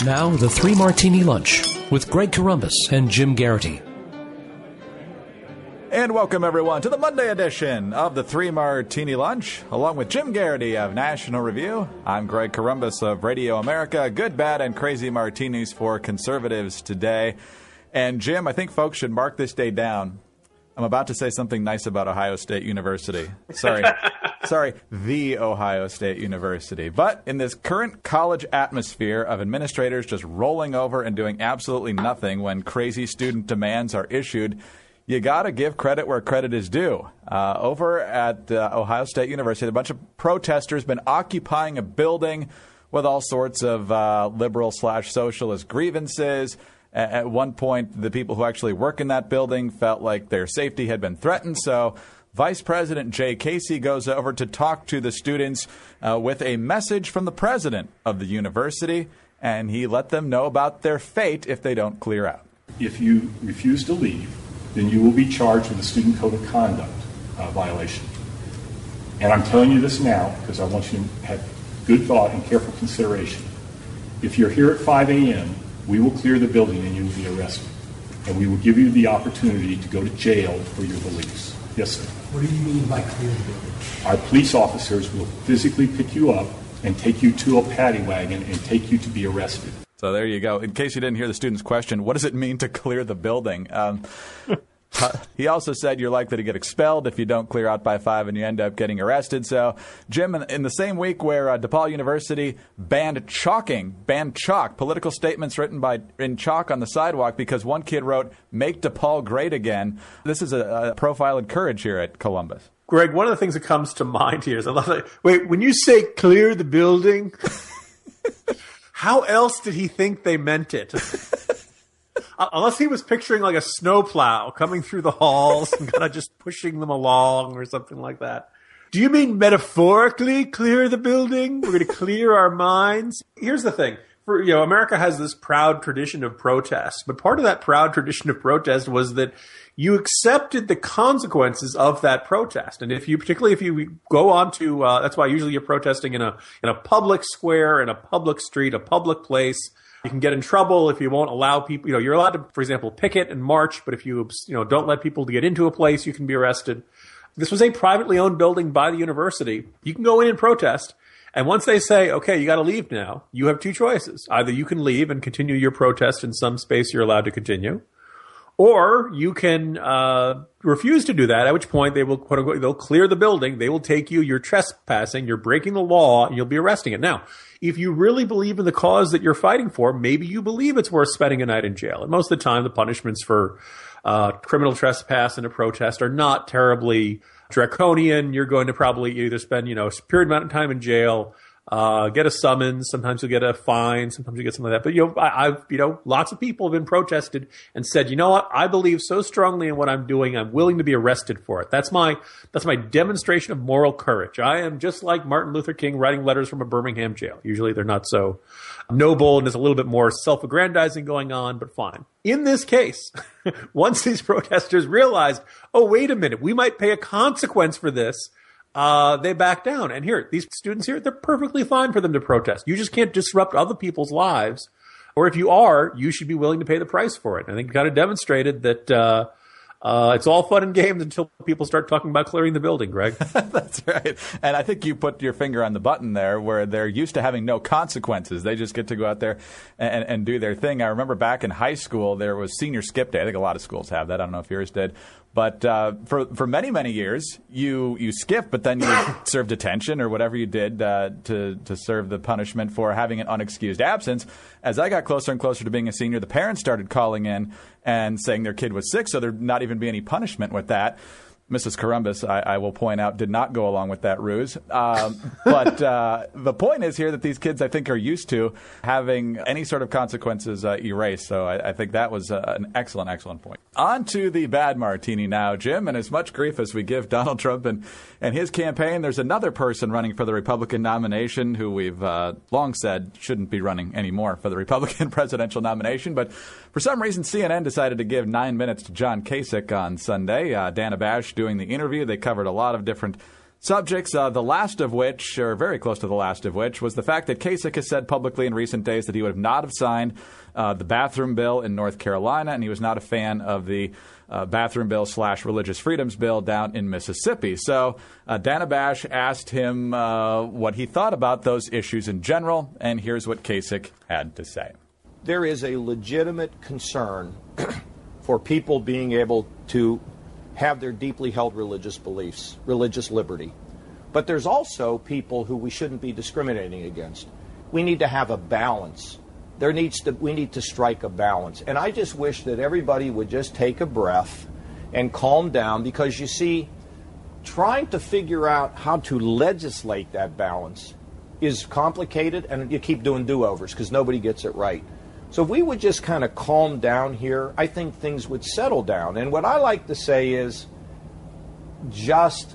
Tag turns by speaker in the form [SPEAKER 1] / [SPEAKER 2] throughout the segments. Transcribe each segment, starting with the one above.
[SPEAKER 1] Now, the Three Martini Lunch with Greg Corombos and Jim Garrity.
[SPEAKER 2] And welcome, everyone, to the Monday edition of the Three Martini Lunch. Along with Jim Garrity of National Review, I'm Greg Corombos of Radio America. Good, bad, and crazy martinis for conservatives today. And, Jim, I think folks should mark this day down. I'm about to say something nice about Ohio State University. Sorry, the Ohio State University. But in this current college atmosphere of administrators just rolling over and doing absolutely nothing when crazy student demands are issued, you got to give credit where credit is due. Over at Ohio State University, a bunch of protesters been occupying a building with all sorts of liberal/socialist grievances. At one point, the people who actually work in that building felt like their safety had been threatened. So Vice President Jay Casey goes over to talk to the students with a message from the president of the university, and he let them know about their fate if they don't clear out.
[SPEAKER 3] If you refuse to leave, then you will be charged with a student code of conduct violation. And I'm telling you this now because I want you to have good thought and careful consideration. If you're here at 5 a.m., we will clear the building and you will be arrested. And we will give you the opportunity to go to jail for your beliefs. Yes, sir.
[SPEAKER 4] What do you mean by clear the building?
[SPEAKER 3] Our police officers will physically pick you up and take you to a paddy wagon and take you to be arrested.
[SPEAKER 2] So there you go. In case you didn't hear the student's question, what does it mean to clear the building? He also said you're likely to get expelled if you don't clear out by 5 and you end up getting arrested. So, Jim, in the same week where DePaul University banned chalk, political statements written in chalk on the sidewalk because one kid wrote, "Make DePaul great again." This is a profile in courage here at Columbus.
[SPEAKER 5] Greg, one of the things that comes to mind here is I love that. Wait, when you say clear the building, how else did he think they meant it? Unless he was picturing like a snowplow coming through the halls and kind of just pushing them along or something like that. Do you mean metaphorically clear the building? We're going to clear our minds? Here's the thing. America has this proud tradition of protest, but part of that proud tradition of protest was that you accepted the consequences of that protest. And particularly if you go on to, that's why usually you're protesting in a public square, in a public street, a public place. You can get in trouble if you won't allow people, you're allowed to, for example, picket and march, but if you, don't let people get into a place, you can be arrested. This was a privately owned building by the university. You can go in and protest. And once they say, okay, you got to leave now, you have two choices. Either you can leave and continue your protest in some space you're allowed to continue, or you can refuse to do that, at which point they will, quote unquote, they'll clear the building. They will take you, you're trespassing, you're breaking the law, and you'll be arresting it. Now, if you really believe in the cause that you're fighting for, maybe you believe it's worth spending a night in jail. And most of the time, the punishments for criminal trespass in a protest are not terribly draconian. You're going to probably either spend, a period amount of time in jail, get a summons. Sometimes you'll get a fine. Sometimes you get something like that. But, lots of people have been protested and said, you know what? I believe so strongly in what I'm doing. I'm willing to be arrested for it. That's my demonstration of moral courage. I am just like Martin Luther King writing letters from a Birmingham jail. Usually they're not so noble and there's a little bit more self-aggrandizing going on, but fine. In this case, once these protesters realized, oh, wait a minute, we might pay a consequence for this, they back down. And here, these students here, they're perfectly fine for them to protest. You just can't disrupt other people's lives. Or if you are, you should be willing to pay the price for it. I think it kind of demonstrated that it's all fun and games until people start talking about clearing the building, Greg.
[SPEAKER 2] That's right. And I think you put your finger on the button there where they're used to having no consequences. They just get to go out there and do their thing. I remember back in high school, there was senior skip day. I think a lot of schools have that. I don't know if yours did. But for many, many years, you skipped, but then you served detention or whatever you did to serve the punishment for having an unexcused absence. As I got closer and closer to being a senior, the parents started calling in and saying their kid was sick, so there'd not even be any punishment with that. Mrs. Corombos, I will point out, did not go along with that ruse. But the point is here that these kids, I think, are used to having any sort of consequences erased. So I think that was an excellent, excellent point. On to the bad martini now, Jim. And as much grief as we give Donald Trump and his campaign, there's another person running for the Republican nomination who we've long said shouldn't be running anymore for the Republican presidential nomination. But for some reason, CNN decided to give 9 minutes to John Kasich on Sunday. Dana Bash doing the interview. They covered a lot of different subjects, the last of which, or very close to the last of which, was the fact that Kasich has said publicly in recent days that he would have not have signed the bathroom bill in North Carolina, and he was not a fan of the bathroom bill / religious freedoms bill down in Mississippi. So Dana Bash asked him what he thought about those issues in general, and here's what Kasich had to say.
[SPEAKER 6] There is a legitimate concern for people being able to have their deeply held religious beliefs, religious liberty. But there's also people who we shouldn't be discriminating against. We need to have a balance. We need to strike a balance. And I just wish that everybody would just take a breath and calm down, because you see, trying to figure out how to legislate that balance is complicated, and you keep doing do-overs because nobody gets it right. So if we would just kind of calm down here, I think things would settle down. And what I like to say is just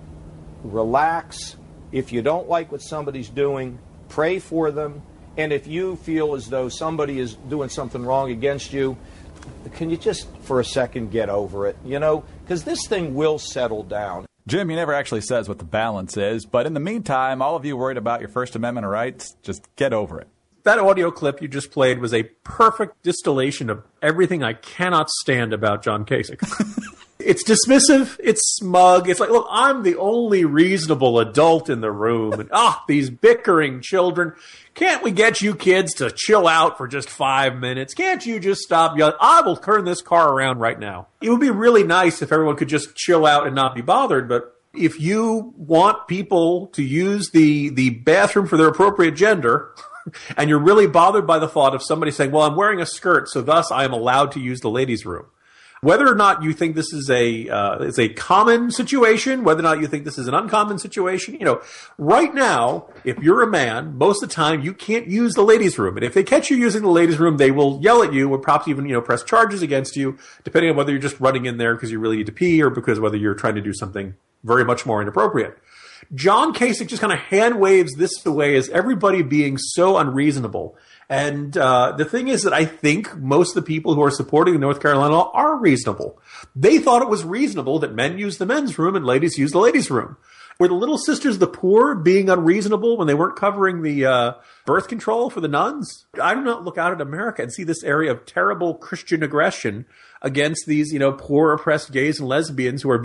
[SPEAKER 6] relax. If you don't like what somebody's doing, pray for them. And if you feel as though somebody is doing something wrong against you, can you just for a second get over it? You know, because this thing will settle down.
[SPEAKER 2] Jim, he never actually says what the balance is, but in the meantime, all of you worried about your First Amendment rights, just get over it.
[SPEAKER 5] That audio clip you just played was a perfect distillation of everything I cannot stand about John Kasich. It's dismissive, it's smug, it's like, look, I'm the only reasonable adult in the room, and these bickering children. Can't we get you kids to chill out for just 5 minutes? Can't you just stop yelling? I will turn this car around right now. It would be really nice if everyone could just chill out and not be bothered, but if you want people to use the bathroom for their appropriate gender, and you're really bothered by the thought of somebody saying, well, I'm wearing a skirt, so thus I am allowed to use the ladies' room. Whether or not you think this is a common situation, whether or not you think this is an uncommon situation, you know, right now, if you're a man, most of the time you can't use the ladies' room. And if they catch you using the ladies' room, they will yell at you or perhaps even, you know, press charges against you, depending on whether you're just running in there because you really need to pee or because whether you're trying to do something very much more inappropriate. John Kasich just kind of hand waves this away as everybody being so unreasonable. And the thing is that I think most of the people who are supporting the North Carolina law are reasonable. They thought it was reasonable that men use the men's room and ladies use the ladies' room. Were the Little Sisters of the Poor being unreasonable when they weren't covering the birth control for the nuns? I do not look out at America and see this area of terrible Christian aggression against these, you know, poor, oppressed gays and lesbians who are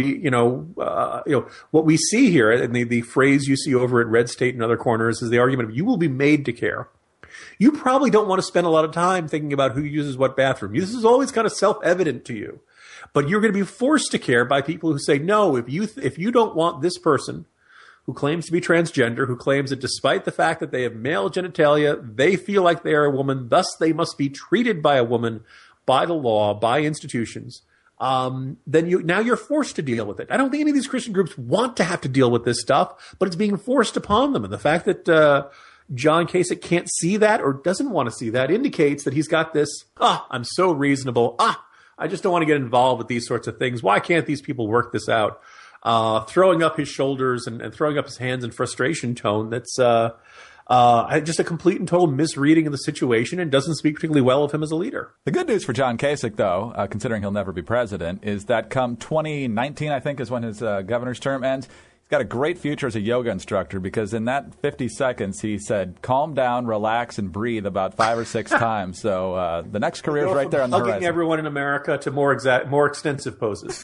[SPEAKER 5] what we see here, and the phrase you see over at Red State and other corners is the argument of you will be made to care. You probably don't want to spend a lot of time thinking about who uses what bathroom. This is always kind of self-evident to you. But you're going to be forced to care by people who say, no, if you don't want this person who claims to be transgender, who claims that despite the fact that they have male genitalia, they feel like they are a woman, thus they must be treated by a woman, by the law, by institutions, then you're forced to deal with it. I don't think any of these Christian groups want to have to deal with this stuff, but it's being forced upon them. And the fact that John Kasich can't see that or doesn't want to see that indicates that he's got this, I'm so reasonable. I just don't want to get involved with these sorts of things. Why can't these people work this out? Throwing up his shoulders and throwing up his hands in frustration tone. That's just a complete and total misreading of the situation and doesn't speak particularly well of him as a leader.
[SPEAKER 2] The good news for John Kasich, though, considering he'll never be president, is that come 2019, I think, is when his governor's term ends, he's got a great future as a yoga instructor because in that 50 seconds he said, calm down, relax, and breathe about 5 or 6 times. So the next career is right there on the horizon.
[SPEAKER 5] Hugging everyone in America to more extensive poses.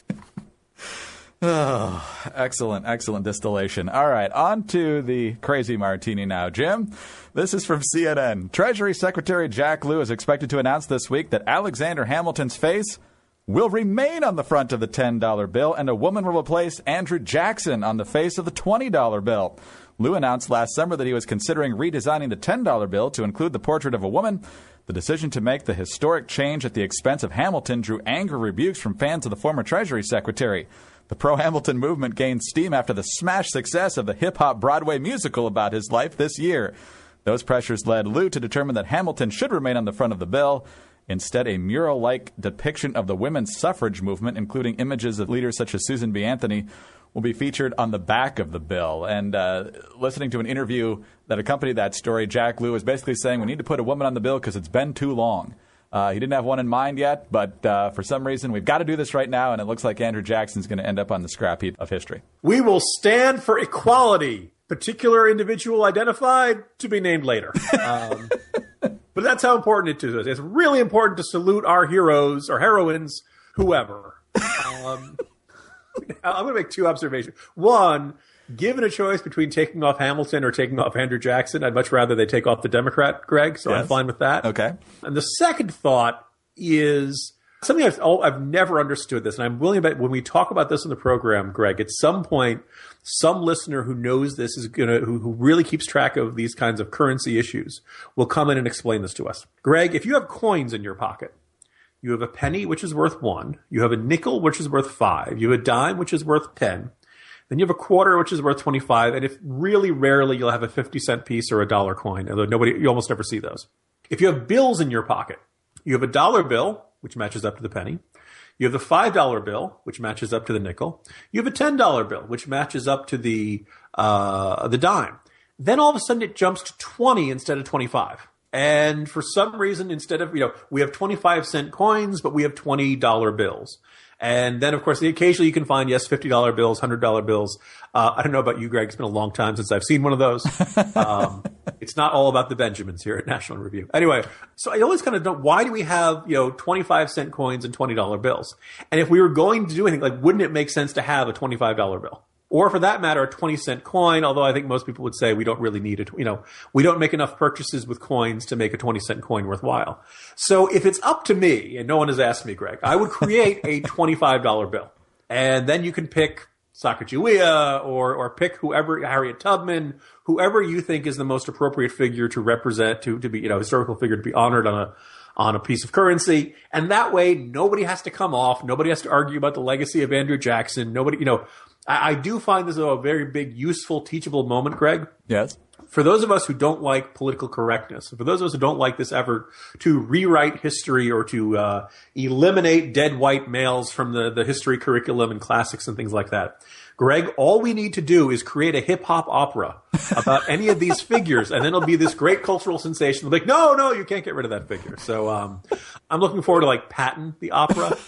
[SPEAKER 2] Oh, excellent distillation. All right, on to the crazy martini now. Jim, this is from CNN. Treasury Secretary Jack Lew is expected to announce this week that Alexander Hamilton's face will remain on the front of the $10 bill, and a woman will replace Andrew Jackson on the face of the $20 bill. Lew announced last summer that he was considering redesigning the $10 bill to include the portrait of a woman. The decision to make the historic change at the expense of Hamilton drew angry rebukes from fans of the former Treasury Secretary. The pro-Hamilton movement gained steam after the smash success of the hip-hop Broadway musical about his life this year. Those pressures led Lew to determine that Hamilton should remain on the front of the bill. Instead, a mural-like depiction of the women's suffrage movement, including images of leaders such as Susan B. Anthony, will be featured on the back of the bill. And listening to an interview that accompanied that story, Jack Lew was basically saying we need to put a woman on the bill because it's been too long. He didn't have one in mind yet, but for some reason, we've got to do this right now, and it looks like Andrew Jackson's going to end up on the scrap heap of history.
[SPEAKER 5] We will stand for equality. Particular individual identified to be named later. But that's how important it is. It's really important to salute our heroes or heroines, whoever. I'm going to make two observations. One, given a choice between taking off Hamilton or taking off Andrew Jackson, I'd much rather they take off the Democrat, Greg, so yes. I'm fine with that.
[SPEAKER 2] Okay.
[SPEAKER 5] And the second thought is something I've never understood this, and I'm willing to bet when we talk about this in the program, Greg, at some point, some listener who knows this is who really keeps track of these kinds of currency issues will come in and explain this to us. Greg, if you have coins in your pocket, you have a penny, which is worth 1. You have a nickel, which is worth 5. You have a dime, which is worth 10. Then you have a quarter, which is worth 25. And if really rarely, you'll have a 50-cent piece or a dollar coin, although you almost never see those. If you have bills in your pocket, you have a dollar bill, which matches up to the penny. You have the $5 bill, which matches up to the nickel. You have a $10 bill, which matches up to the dime. Then all of a sudden it jumps to 20 instead of 25. And for some reason, instead of, we have 25-cent coins, but we have $20 bills. And then, of course, occasionally you can find, yes, $50 bills, $100 bills. I don't know about you, Greg. It's been a long time since I've seen one of those. It's not all about the Benjamins here at National Review. Anyway, so I always kind of don't, why do we have, 25-cent coins and $20 bills? And if we were going to do anything, wouldn't it make sense to have a $25 bill? Or for that matter, a 20-cent coin, although I think most people would say we don't really need it. We don't make enough purchases with coins to make a 20-cent coin worthwhile. So if it's up to me, and no one has asked me, Greg, I would create a $25 bill. And then you can pick Sacagawea or pick whoever, Harriet Tubman, whoever you think is the most appropriate figure to represent, to be, historical figure to be honored on a piece of currency. And that way, nobody has to come off. Nobody has to argue about the legacy of Andrew Jackson. Nobody, I do find this a very big, useful, teachable moment, Greg.
[SPEAKER 2] Yes.
[SPEAKER 5] For those of us who don't like political correctness, for those of us who don't like this effort to rewrite history or to eliminate dead white males from the history curriculum and classics and things like that, Greg, all we need to do is create a hip-hop opera about any of these figures, and then it'll be this great cultural sensation. They'll be like, no, you can't get rid of that figure. So I'm looking forward to, Patton, the opera.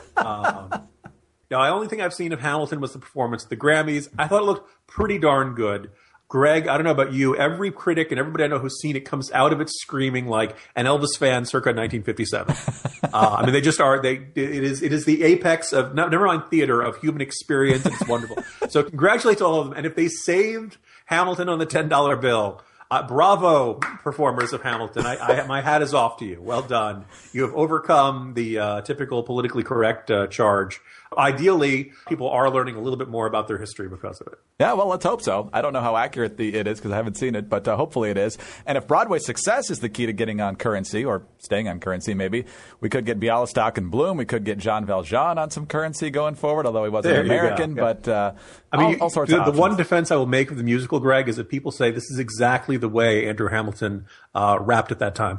[SPEAKER 5] Now, the only thing I've seen of Hamilton was the performance at the Grammys. I thought it looked pretty darn good. Greg, I don't know about you. Every critic and everybody I know who's seen it comes out of it screaming like an Elvis fan circa 1957. They just are. It is the apex of, never mind theater, of human experience. And it's wonderful. So congratulations to all of them. And if they saved Hamilton on the $10 bill, bravo, performers of Hamilton. My hat is off to you. Well done. You have overcome the typical politically correct charge. Ideally, people are learning a little bit more about their history because of it.
[SPEAKER 2] Yeah, well, let's hope so. I don't know how accurate it is because I haven't seen it, but hopefully it is. And if Broadway's success is the key to getting on currency, or staying on currency maybe, we could get Bialystok and Bloom. We could get Jean Valjean on some currency going forward, although he wasn't American. Yeah. But all sorts of options. The one defense I will make of the musical, Greg, is that people say this is exactly the way Andrew Hamilton rapped at that time.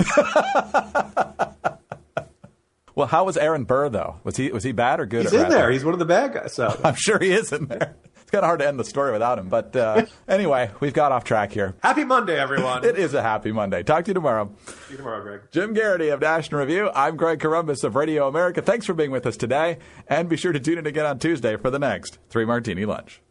[SPEAKER 2] Well, how was Aaron Burr, though? Was he bad or good?
[SPEAKER 5] He's in there. He's one of the bad guys. So.
[SPEAKER 2] I'm sure he is in there. It's kind of hard to end the story without him. But anyway, we've got off track here.
[SPEAKER 5] Happy Monday, everyone.
[SPEAKER 2] It is a happy Monday. Talk to you tomorrow.
[SPEAKER 5] See you tomorrow, Greg.
[SPEAKER 2] Jim Garrity of National Review. I'm Greg Corombos of Radio America. Thanks for being with us today. And be sure to tune in again on Tuesday for the next 3 Martini Lunch.